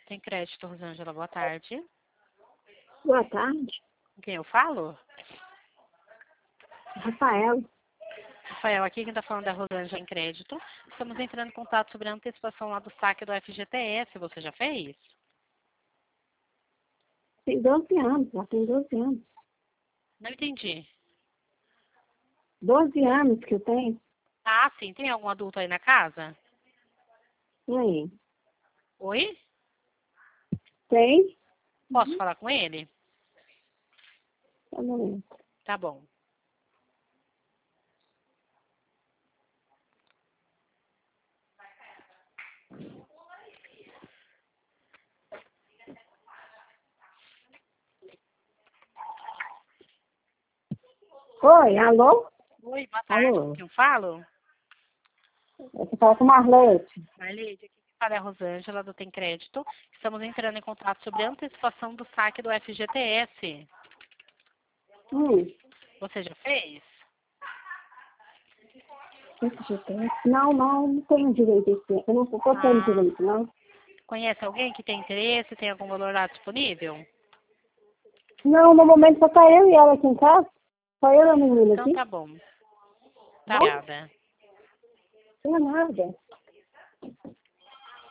Tem crédito, Rosângela, boa tarde. Boa tarde. Com quem eu falo? Rafael. Rafael, aqui quem está falando é a Rosângela em crédito. Estamos entrando em contato sobre a antecipação lá do saque do FGTS. Você já fez? Tem 12 anos, já tem 12 anos. Não entendi. 12 anos que eu tenho. Ah, sim. Tem algum adulto aí na casa? E aí? Oi? Tem? Posso falar com ele? Só um momento. Tá bom. Oi, alô? Oi, boa tarde. Alô? Com quem eu falo? Você fala com Marlete. Marlene, aqui quem fala é a Rosângela do Tem Crédito. Estamos entrando em contato sobre a antecipação do saque do FGTS. Você já fez? FGTS? Não tenho direito a esse. Eu não estou tendo direito, não. Conhece alguém que tem interesse? Tem algum valor lá disponível? Não, no momento só tá eu e ela aqui em casa. Só eu e a menina Então aqui. tá bom. Tá, Não? obrigada. Não é nada.